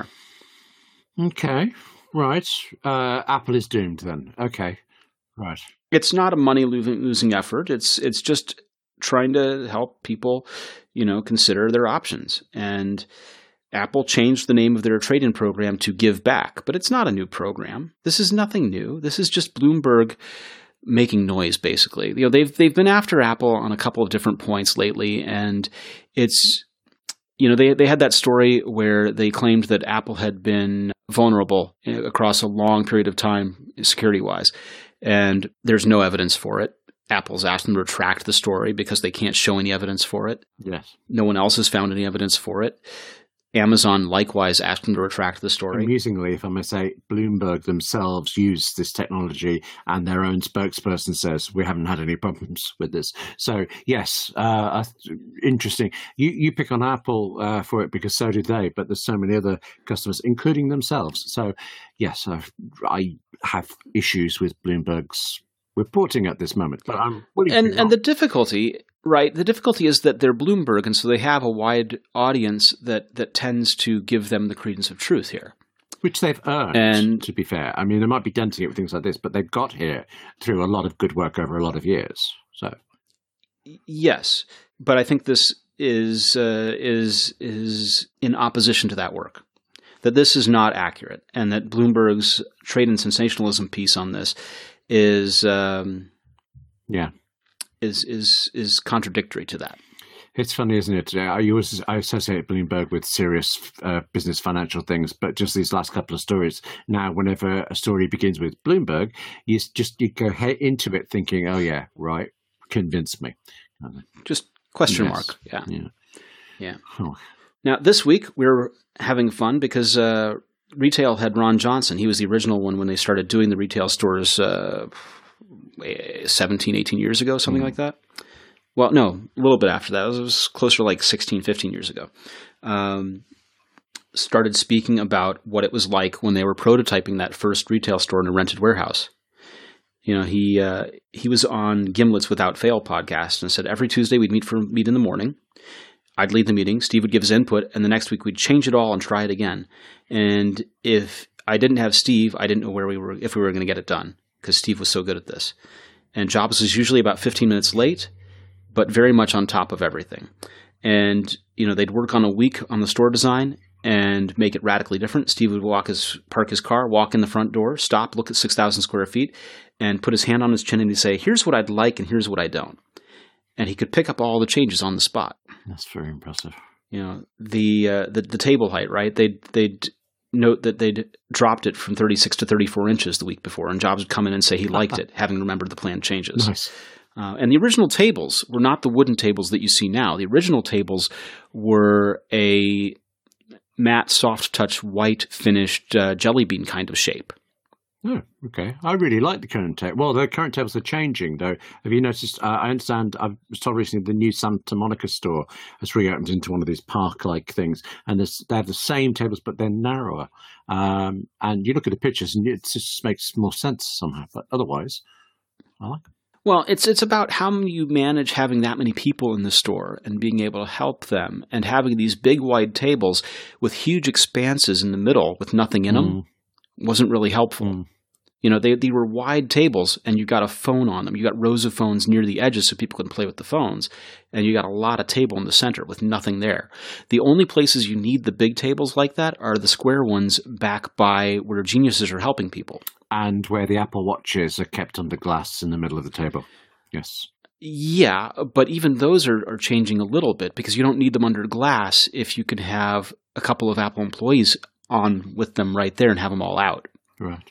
Speaker 3: Okay. Right. Uh, Apple is doomed then. Okay. Right.
Speaker 2: It's not a money losing effort. It's it's just trying to help people, you know, consider their options. And Apple changed the name of their trade-in program to Give Back, but it's not a new program. This is nothing new. This is just Bloomberg making noise, basically. You know, they've they've been after Apple on a couple of different points lately, and it's, you know, they they had that story where they claimed that Apple had been vulnerable across a long period of time security-wise. And there's no evidence for it. Apple's asked them to retract the story because they can't show any evidence for it.
Speaker 3: Yes.
Speaker 2: No one else has found any evidence for it. Amazon likewise asked them to retract the story.
Speaker 3: Amusingly, if I may say, Bloomberg themselves use this technology, and their own spokesperson says we haven't had any problems with this. So yes, uh, interesting. You you pick on Apple uh, for it because so did they, but there's so many other customers, including themselves. So yes, I, I have issues with Bloomberg's reporting at this moment, but I'm willing
Speaker 2: and
Speaker 3: to
Speaker 2: and the difficulty. Right. The difficulty is that they're Bloomberg, and so they have a wide audience that, that tends to give them the credence of truth here.
Speaker 3: Which they've earned, and, to be fair. I mean, they might be denting it with things like this, but they've got here through a lot of good work over a lot of years. So,
Speaker 2: yes, but I think this is uh, is is in opposition to that work. That this is not accurate, and that Bloomberg's trade and sensationalism piece on this is um,
Speaker 3: yeah.
Speaker 2: is is is contradictory to that.
Speaker 3: It's funny, isn't it? I always I associate Bloomberg with serious uh, business financial things, but just these last couple of stories. Now, whenever a story begins with Bloomberg, you just you go into it thinking, "Oh yeah, right, convince me."
Speaker 2: Just question
Speaker 3: yes.
Speaker 2: mark. Yeah,
Speaker 3: yeah.
Speaker 2: yeah.
Speaker 3: Oh.
Speaker 2: Now, this week we're having fun because uh, retail head Ron Johnson. He was the original one when they started doing the retail stores. Uh, seventeen, eighteen years ago, something mm. like that. Well, no, a little bit after that. It was, it was closer to like sixteen, fifteen years ago. Um, started speaking about what it was like when they were prototyping that first retail store in a rented warehouse. You know, he uh, he was on Gimlet's Without Fail podcast and said every Tuesday we'd meet for meet in the morning. I'd lead the meeting. Steve would give his input, and the next week we'd change it all and try it again. And if I didn't have Steve, I didn't know where we were if we were going to get it done, because Steve was so good at this. And Jobs was usually about fifteen minutes late, but very much on top of everything. And, you know, they'd work on a week on the store design and make it radically different. Steve would walk his, park his car, walk in the front door, stop, look at six thousand square feet, and put his hand on his chin and he'd say, here's what I'd like and here's what I don't. And he could pick up all the changes on the spot.
Speaker 3: That's very impressive.
Speaker 2: You know, the uh, the, the table height, right? They'd, they'd note that they'd dropped it from thirty-six to thirty-four inches the week before, and Jobs would come in and say he liked it, having remembered the planned changes.
Speaker 3: Nice.
Speaker 2: Uh, and the original tables were not the wooden tables that you see now. The original tables were a matte, soft-touch, white finished uh, jelly bean kind of shape.
Speaker 3: Oh, okay. I really like the current table. Well, the current tables are changing, though. Have you noticed? Uh, I understand, I was told recently the new Santa Monica store has reopened into one of these park-like things, and they have the same tables, but they're narrower. Um, and you look at the pictures, and it just makes more sense somehow. But otherwise, I like them.
Speaker 2: Well, it's it's about how you manage having that many people in the store and being able to help them, and having these big wide tables with huge expanses in the middle with nothing in them mm. wasn't really helpful. Mm. You know, they they were wide tables, and you got a phone on them. You got rows of phones near the edges so people could play with the phones, and you got a lot of table in the center with nothing there. The only places you need the big tables like that are the square ones back by where geniuses are helping people.
Speaker 3: And where the Apple Watches are kept under glass in the middle of the table. Yes.
Speaker 2: Yeah, but even those are, are changing a little bit, because you don't need them under glass if you can have a couple of Apple employees on with them right there and have them all out.
Speaker 3: Right.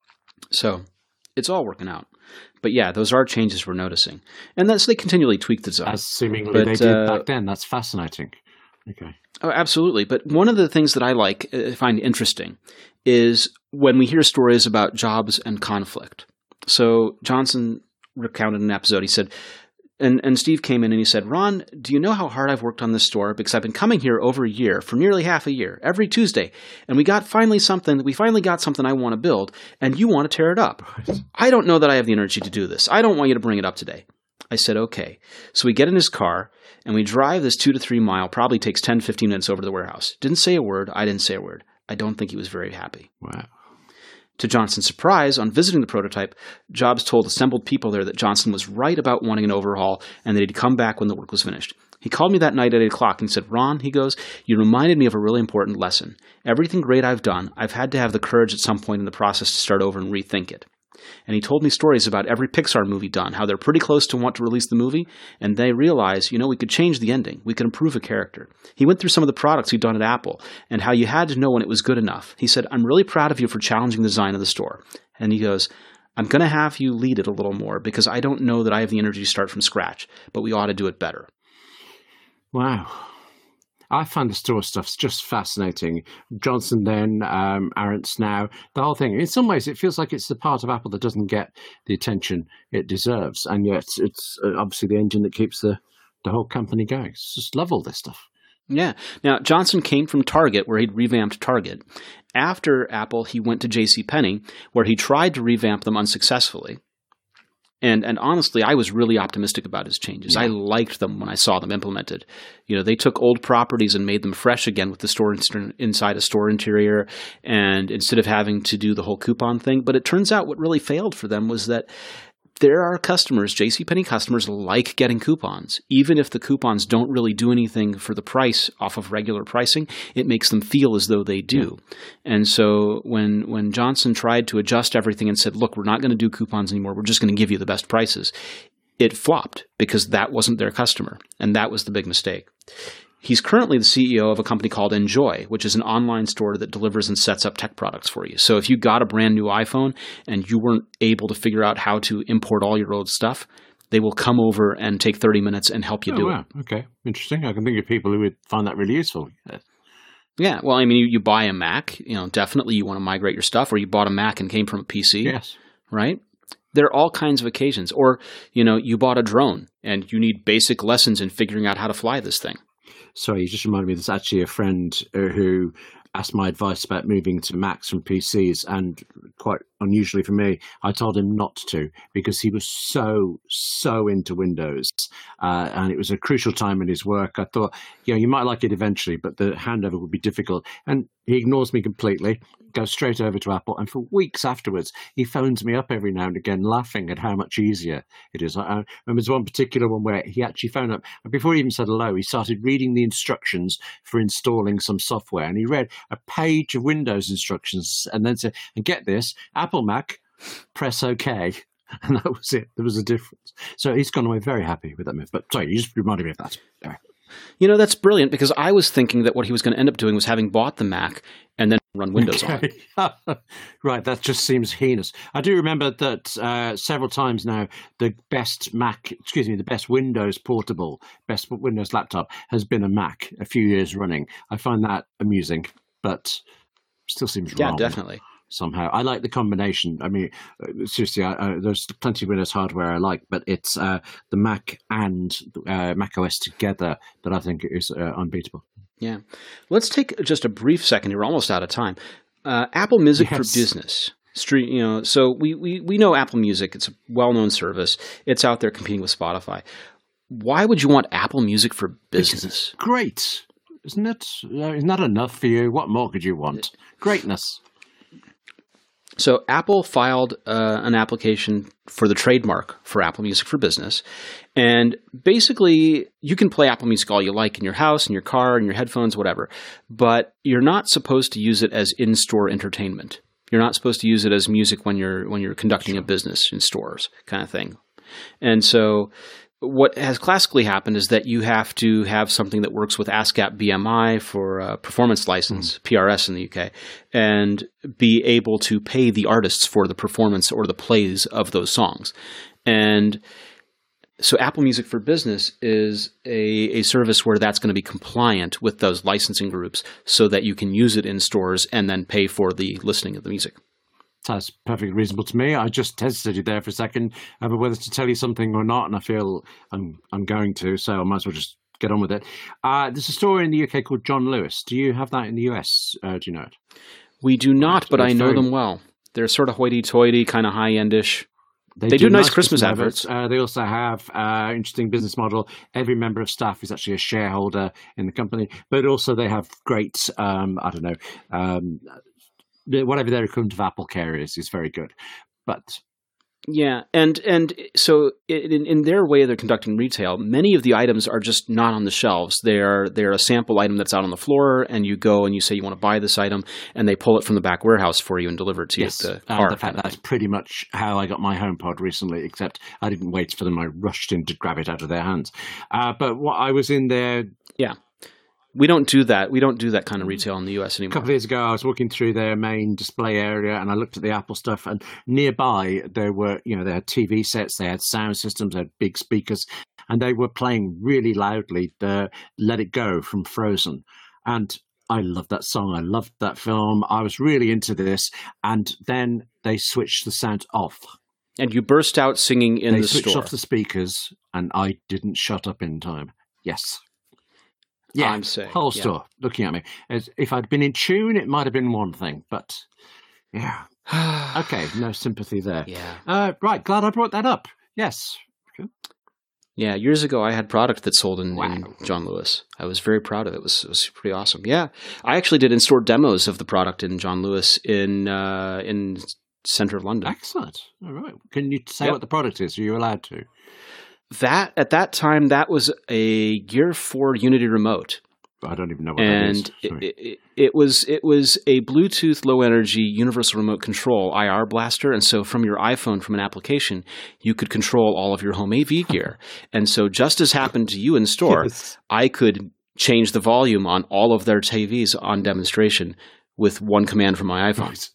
Speaker 2: So it's all working out. But yeah, those are changes we're noticing. And that's they continually tweak the design.
Speaker 3: As seemingly
Speaker 2: but,
Speaker 3: they did
Speaker 2: uh,
Speaker 3: back then. That's fascinating. Okay.
Speaker 2: Oh, absolutely. But one of the things that I like, I find interesting, is when we hear stories about jobs and conflict. So Johnson recounted an episode. He said, and, and Steve came in and he said, Ron, do you know how hard I've worked on this store? Because I've been coming here over a year, for nearly half a year, every Tuesday. And we got finally something, we finally got something I want to build, and you want to tear it up. I don't know that I have the energy to do this. I don't want you to bring it up today. I said, okay. So we get in his car and we drive this two to three mile, probably takes ten, fifteen minutes over to the warehouse. Didn't say a word. I didn't say a word. I don't think he was very happy.
Speaker 3: Wow.
Speaker 2: To Johnson's surprise, on visiting the prototype, Jobs told assembled people there that Johnson was right about wanting an overhaul and that he'd come back when the work was finished. He called me that night at eight o'clock and said, Ron, he goes, you reminded me of a really important lesson. Everything great I've done, I've had to have the courage at some point in the process to start over and rethink it. And he told me stories about every Pixar movie done, how they're pretty close to want to release the movie, and they realize, you know, we could change the ending. We could improve a character. He went through some of the products he'd done at Apple and how you had to know when it was good enough. He said, I'm really proud of you for challenging the design of the store. And he goes, I'm going to have you lead it a little more because I don't know that I have the energy to start from scratch, but we ought to do it better.
Speaker 3: Wow. I find the store stuff's just fascinating. Johnson then, um, Arendt's now, the whole thing. In some ways, it feels like it's the part of Apple that doesn't get the attention it deserves. And yet it's uh, obviously the engine that keeps the, the whole company going. I just love all this stuff.
Speaker 2: Yeah. Now, Johnson came from Target, where he'd revamped Target. After Apple, he went to JCPenney, where he tried to revamp them unsuccessfully. And and honestly, I was really optimistic about his changes. Yeah. I liked them when I saw them implemented. You know, they took old properties and made them fresh again with the store inside a store interior, and instead of having to do the whole coupon thing. But it turns out what really failed for them was that there are customers, JCPenney customers, like getting coupons. Even if the coupons don't really do anything for the price off of regular pricing, it makes them feel as though they do. Yeah. And so when when Johnson tried to adjust everything and said, look, we're not going to do coupons anymore, we're just going to give you the best prices, it flopped because that wasn't their customer. And that was the big mistake. He's currently the C E O of a company called Enjoy, which is an online store that delivers and sets up tech products for you. So if you got a brand new iPhone and you weren't able to figure out how to import all your old stuff, they will come over and take thirty minutes and help you
Speaker 3: oh,
Speaker 2: do
Speaker 3: wow.
Speaker 2: it.
Speaker 3: Okay, interesting. I can think of people who would find that really useful. Yeah.
Speaker 2: Yeah, well, I mean, you, you buy a Mac, you know, definitely you want to migrate your stuff, or you bought a Mac and came from a P C.
Speaker 3: Yes.
Speaker 2: Right? There are all kinds of occasions. Or, you know, you bought a drone and you need basic lessons in figuring out how to fly this thing.
Speaker 3: Sorry, you just reminded me there's actually a friend who asked my advice about moving to Macs from P Cs, and quite unusually for me, I told him not to because he was so, so into Windows. Uh, and it was a crucial time in his work. I thought, you know, you might like it eventually, but the handover would be difficult. And he ignores me completely, goes straight over to Apple. And for weeks afterwards, he phones me up every now and again, laughing at how much easier it is. I, I remember there's one particular one where he actually phoned up, and before he even said hello, he started reading the instructions for installing some software. And he read a page of Windows instructions and then said, and get this, Apple Mac, press OK. And that was it. There was a difference. So he's gone away very happy with that move. But sorry, you just reminded me of that. Anyway.
Speaker 2: You know, that's brilliant because I was thinking that what he was going to end up doing was having bought the Mac and then run Windows
Speaker 3: okay.
Speaker 2: on it.
Speaker 3: Right, that just seems heinous. I do remember that uh, several times now, the best Mac, excuse me, the best Windows portable, best Windows laptop has been a Mac a few years running. I find that amusing, but still seems
Speaker 2: yeah,
Speaker 3: wrong.
Speaker 2: Yeah, definitely.
Speaker 3: Somehow. I like the combination. I mean, uh, seriously, I, uh, there's plenty of Windows hardware I like, but it's uh, the Mac and uh, Mac O S together that I think is uh, unbeatable.
Speaker 2: Yeah. Let's take just a brief second here. We're almost out of time. Uh, Apple Music
Speaker 3: yes.
Speaker 2: for Business. Street, you know, so we, we, we know Apple Music. It's a well-known service. It's out there competing with Spotify. Why would you want Apple Music for Business?
Speaker 3: Great. Isn't it? Uh, isn't that enough for you? What more could you want? Greatness.
Speaker 2: So Apple filed uh, an application for the trademark for Apple Music for Business. And basically, you can play Apple Music all you like in your house, in your car, in your headphones, whatever. But you're not supposed to use it as in-store entertainment. You're not supposed to use it as music when you're when you're conducting a business in stores, kind of thing. And so what has classically happened is that you have to have something that works with ASCAP B M I for a performance license, mm. P R S in the U K, and be able to pay the artists for the performance or the plays of those songs. And so Apple Music for Business is a, a service where that's going to be compliant with those licensing groups so that you can use it in stores and then pay for the listening of the music.
Speaker 3: Sounds perfectly reasonable to me. I just hesitated there for a second over whether to tell you something or not, and I feel I'm I'm going to, so I might as well just get on with it. Uh, there's a store in the U K called John Lewis. Do you have that in the U S? Uh, do you know it?
Speaker 2: We do not, but I know
Speaker 3: very...
Speaker 2: them well. They're sort of hoity-toity, kind of high-endish.
Speaker 3: They,
Speaker 2: they do,
Speaker 3: do
Speaker 2: nice
Speaker 3: nice
Speaker 2: Christmas,
Speaker 3: Christmas
Speaker 2: adverts.
Speaker 3: adverts. Uh, they also have uh, interesting business model. Every member of staff is actually a shareholder in the company, but also they have great, um, I don't know, um, whatever their equivalent of Apple Care is, is very good. But
Speaker 2: Yeah, and and so in, in their way they're conducting retail, many of the items are just not on the shelves. They're they're a sample item that's out on the floor, and you go and you say you want to buy this item, and they pull it from the back warehouse for you and deliver it to
Speaker 3: yes,
Speaker 2: you at the
Speaker 3: and
Speaker 2: car.
Speaker 3: the fact that's pretty much how I got my HomePod recently, except I didn't wait for them. I rushed in to grab it out of their hands. Uh, but what I was in there...
Speaker 2: Yeah. We don't do that. We don't do that kind of retail in the U S anymore.
Speaker 3: A couple of years ago, I was walking through their main display area, and I looked at the Apple stuff. And nearby, there were, you know, they had T V sets, they had sound systems, they had big speakers, and they were playing really loudly the "Let It Go" from Frozen. And I loved that song. I loved that film. I was really into this. And then they switched the sound off.
Speaker 2: And you burst out singing in
Speaker 3: they
Speaker 2: the store.
Speaker 3: They switched off the speakers, and I didn't shut up in time. Yes. Yeah,
Speaker 2: I'm saying,
Speaker 3: whole
Speaker 2: yeah.
Speaker 3: store looking at me. As if I'd been in tune, it might have been one thing, but yeah. Okay, no sympathy there.
Speaker 2: Yeah.
Speaker 3: Uh, right, glad I brought that up. Yes.
Speaker 2: Yeah, years ago I had product that sold in,
Speaker 3: Wow.
Speaker 2: in John Lewis. I was very proud of it. It was, it was pretty awesome. Yeah, I actually did in-store demos of the product in John Lewis in uh, in centre of London.
Speaker 3: Excellent. All right. Can you say
Speaker 2: Yep.
Speaker 3: what the product is? Are you allowed to?
Speaker 2: That at that time that was a Gear four Unity remote.
Speaker 3: I don't even know what
Speaker 2: And
Speaker 3: that is.
Speaker 2: it,
Speaker 3: Sorry.
Speaker 2: it, it was it was a Bluetooth low energy universal remote control I R blaster, and so from your iPhone, from an application, you could control all of your home A V gear. And so, just as happened to you in store,
Speaker 3: Yes.
Speaker 2: I could change the volume on all of their T Vs on demonstration with one command from my iPhone.
Speaker 3: Right.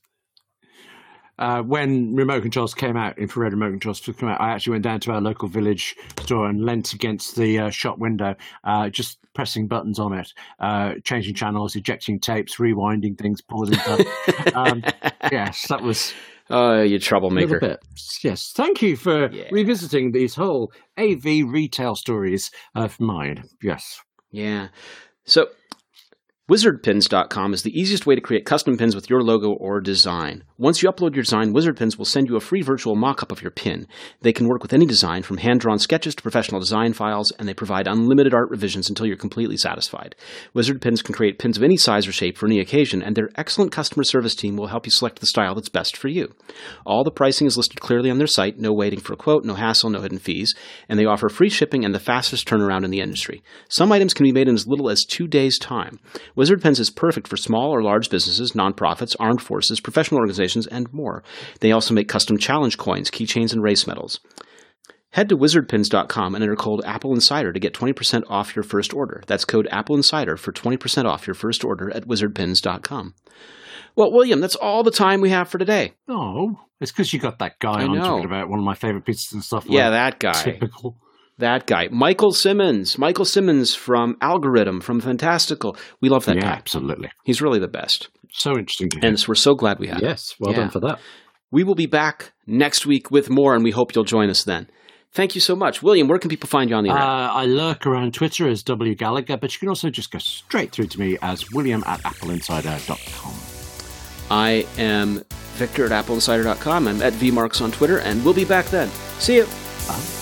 Speaker 3: Uh, when remote controls came out, infrared remote controls first came out, I actually went down to our local village store and leant against the uh, shop window, uh, just pressing buttons on it, uh, changing channels, ejecting tapes, rewinding things, pausing stuff. um, yes, that was
Speaker 2: Oh, you
Speaker 3: a
Speaker 2: troublemaker!
Speaker 3: little bit. Yes, thank you for
Speaker 2: Yeah.
Speaker 3: revisiting these whole A V retail stories of mine. Yes.
Speaker 2: Yeah. So, wizard pins dot com is the easiest way to create custom pins with your logo or design. Once you upload your design, WizardPins will send you a free virtual mock-up of your pin. They can work with any design, from hand-drawn sketches to professional design files, and they provide unlimited art revisions until you're completely satisfied. WizardPins can create pins of any size or shape for any occasion, and their excellent customer service team will help you select the style that's best for you. All the pricing is listed clearly on their site, no waiting for a quote, no hassle, no hidden fees, and they offer free shipping and the fastest turnaround in the industry. Some items can be made in as little as two days' time. WizardPins is perfect for small or large businesses, nonprofits, armed forces, professional organizations, and more. They also make custom challenge coins, keychains, and race medals. Head to wizard pins dot com and enter code Apple Insider to get twenty percent off your first order. That's code Apple Insider for twenty percent off your first order at wizard pins dot com. Well, William, that's all the time we have for today.
Speaker 3: Oh, it's because you got that guy
Speaker 2: I
Speaker 3: on
Speaker 2: know.
Speaker 3: talking about one of my favorite pieces of software.
Speaker 2: Yeah, that guy.
Speaker 3: Typical.
Speaker 2: That guy. Michael Simmons. Michael Simmons from Algorithm, from Fantastical. We love that
Speaker 3: Yeah,
Speaker 2: guy.
Speaker 3: absolutely.
Speaker 2: He's really the best.
Speaker 3: So interesting to hear.
Speaker 2: And we're so glad we have him.
Speaker 3: Yes, well
Speaker 2: Yeah.
Speaker 3: done for that.
Speaker 2: We will be back next week with more, and we hope you'll join us then. Thank you so much. William, where can people find you on the
Speaker 3: Uh,
Speaker 2: internet?
Speaker 3: I lurk around Twitter as W Gallagher, but you can also just go straight through to me as William at apple insider dot com.
Speaker 2: I am Victor at apple insider dot com. I'm at vmarks on Twitter, and we'll be back then. See you.
Speaker 3: Bye.